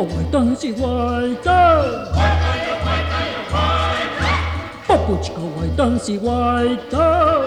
坏蛋是坏蛋，爸不是个坏蛋是坏蛋，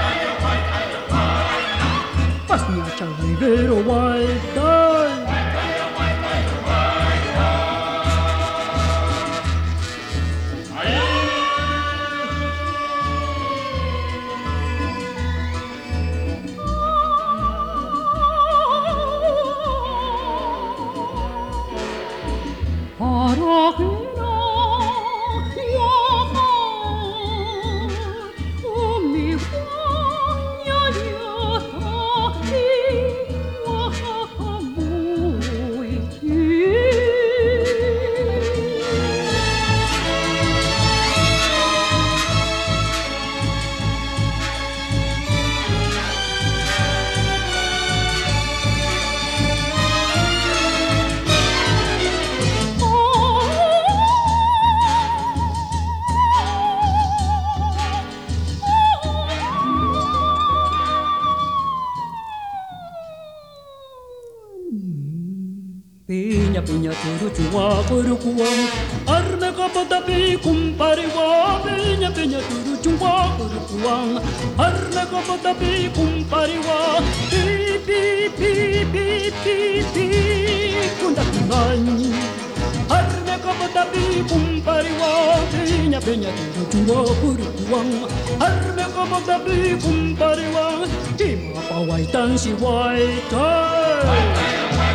巴斯尼亚查里贝罗坏蛋。Piña, piña, turuchua, curucuan, arme capotapi, cumpariwa. Piña, piña, turuchua, curucuan, arme capotapi, cumpariwa. Pi, pi, pi, pi, pi, pi, cundacunan, arme capotapi, cumpariwa. Piña, piña, turuchua, curucuan, arme capotapi, cumpariwa. Kima pa waitan si waitan.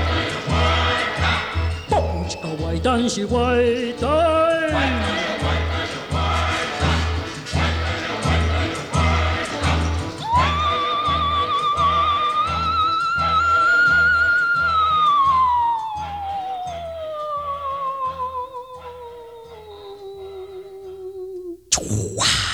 坏蛋是坏蛋， 哇！